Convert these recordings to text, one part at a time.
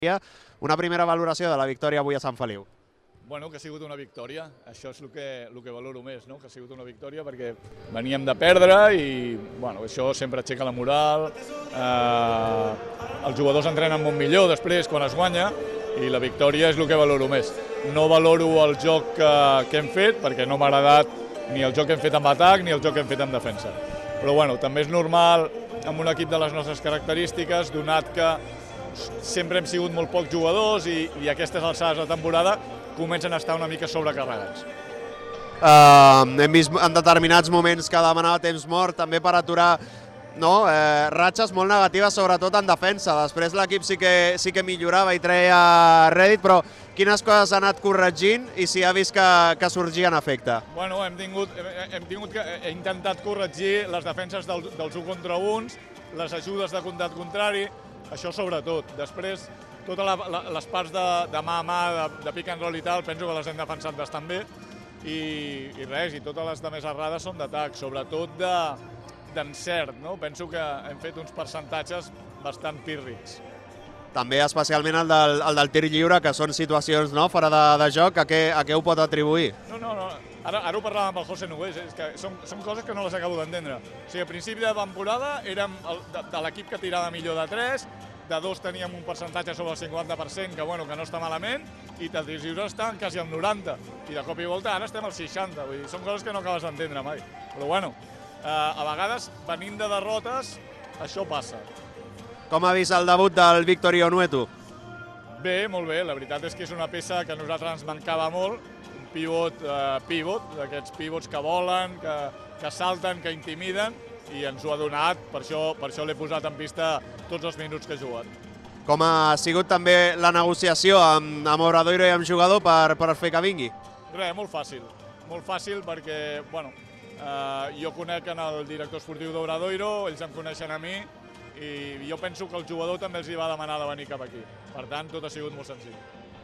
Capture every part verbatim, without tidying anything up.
Una primera valoració de la victòria avui a Sant Feliu. Bueno, que ha sigut una victòria, això és el que, el que valoro més, no? Que ha sigut una victòria perquè veníem de perdre i bueno, això sempre aixeca la moral, eh, els jugadors entrenen molt millor després quan es guanya i la victòria és el que valoro més. No valoro el joc que, que hem fet perquè no m'ha agradat ni el joc que hem fet amb atac ni el joc que hem fet amb defensa. Però bueno, també és normal amb un equip de les nostres característiques, donat que sempre hem sigut molt pocs jugadors i, i aquestes alçades de temporada comencen a estar una mica sobrecarregats. Uh, hem vist en determinats moments que demanava temps mort també per aturar no? eh, ratxes molt negatives, sobretot en defensa. Després l'equip sí, que, sí que millorava i treia rèdit, però quines coses ha anat corregint i si ha vist que, que sorgia en efecte? Bueno, hem tingut, hem tingut que, he intentat corregir les defenses del, dels un contra uns, les ajudes de comtat contrari, això sobretot. Després, totes les parts de, de mà a mà, de, de pick and roll i tal, penso que les hem defensat bastant bé. I, i res, i totes les de més errades són d'atac, sobretot d'encert, no? Penso que hem fet uns percentatges bastant pírrics. També especialment el del, el del tir lliure, que són situacions no? fora de, de joc, a què, a què ho pot atribuir? No, no, no. Ara, ara ho parlàvem amb el José Nogués, és que són, són coses que no les acabo d'entendre. O sigui, a principi de temporada érem el, de, de l'equip que tirava millor de tres, de dos teníem un percentatge sobre el cinquanta per cent, que, bueno, que no està malament, i de tirs lliures estan quasi al noranta, i de cop i volta ara estem al seixanta, vull dir, són coses que no acabes d'entendre mai. Però bueno, eh, a vegades, venint de derrotes, això passa. Com ha vist el debut del Víctor Ionueto? Bé, molt bé, la veritat és que és una peça que a nosaltres ens mancava molt, un pivot, eh, pivot, d'aquests pivots que volen, que, que salten, que intimiden, i ens ho ha donat, per això, per això l'he posat en pista tots els minuts que he jugat. Com ha sigut també la negociació amb, amb Obradoiro i amb jugador per, per fer que vingui? Res, molt fàcil, molt fàcil perquè, bueno, eh, jo conec en el director esportiu d'Obradoiro, ells em coneixen a mi, i jo penso que el jugador també els hi va demanar de venir cap aquí. Per tant, tot ha sigut molt senzill.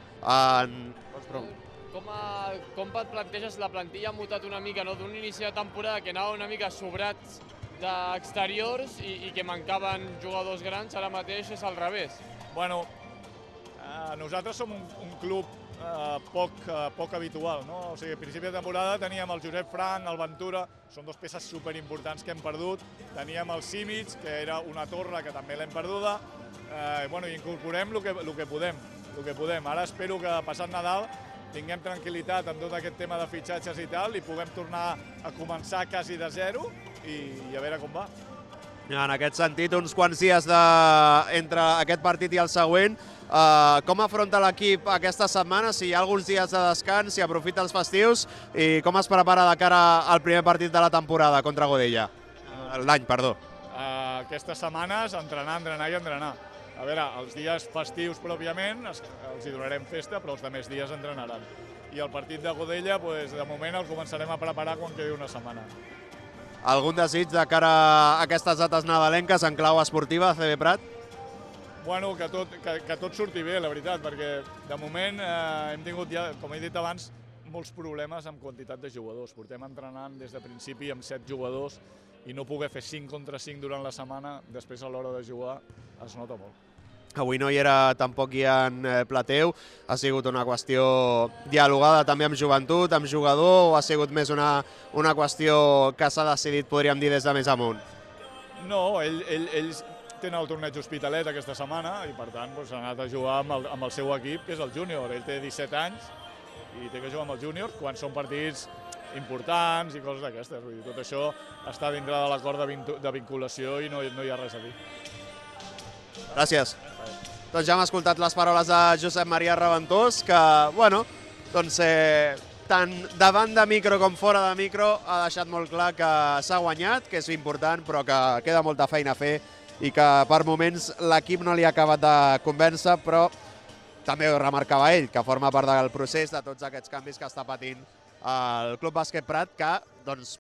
En... Com, a, com et planteges la plantilla? Ha mutat una mica, no? D'un inici de temporada que anava una mica sobrats d'exteriors i, i que mancaven jugadors grans, ara mateix és al revés. Bueno, eh, nosaltres som un, un club eh, poc, eh, poc habitual, no? O sigui, a principi de temporada teníem el Josep Frank, el Ventura, són dos peces superimportants que hem perdut, teníem el Simic, que era una torre que també l'hem perduda, eh, bueno, i incorporem el que, el que podem, el que podem. Ara espero que passat Nadal tinguem tranquil·litat en tot aquest tema de fitxatges i tal i puguem tornar a començar quasi de zero i, i a veure com va. En aquest sentit, uns quants dies de... entre aquest partit i el següent, eh, com afronta l'equip aquesta setmana? Si hi ha alguns dies de descans, si aprofita els festius i com es prepara de cara al primer partit de la temporada contra Godella? L'any, perdó. Uh, aquestes setmanes entrenar, entrenar i entrenar. A veure, els dies festius pròpiament els, els hi donarem festa, però els altres dies entrenaran. I el partit de Godella, pues, de moment el començarem a preparar quan quedi una setmana. Algun desig de cara a aquestes dates nadalenques en clau esportiva, C B Prat? Bueno, que tot, que, que tot surti bé, la veritat, perquè de moment eh, hem tingut ja, com he dit abans, molts problemes amb quantitat de jugadors. Portem entrenant des de principi amb set jugadors i no poder fer cinc contra cinc durant la setmana, després a l'hora de jugar es nota molt. Avui no hi era tampoc Ian Plateu, ha sigut una qüestió dialogada també amb joventut, amb jugador, o ha sigut més una, una qüestió que s'ha decidit, podríem dir, des de més amunt? No, ell, ell, ells tenen el torneig Hospitalet aquesta setmana i per tant doncs, ha anat a jugar amb el, amb el seu equip, que és el júnior. Ell té disset anys i té que jugar amb el júnior quan són partits importants i coses d'aquestes. Tot això està dintre de l'acord de, de vinculació i no, no hi ha res a dir. Gràcies. Doncs ja hem escoltat les paraules de Josep Maria Reventós, que, bueno, doncs, eh, tant davant de micro com fora de micro ha deixat molt clar que s'ha guanyat, que és important, però que queda molta feina a fer i que per moments l'equip no li ha acabat de convèncer, però també ho remarcava ell, que forma part del procés de tots aquests canvis que està patint el Club Bàsquet Prat, que doncs,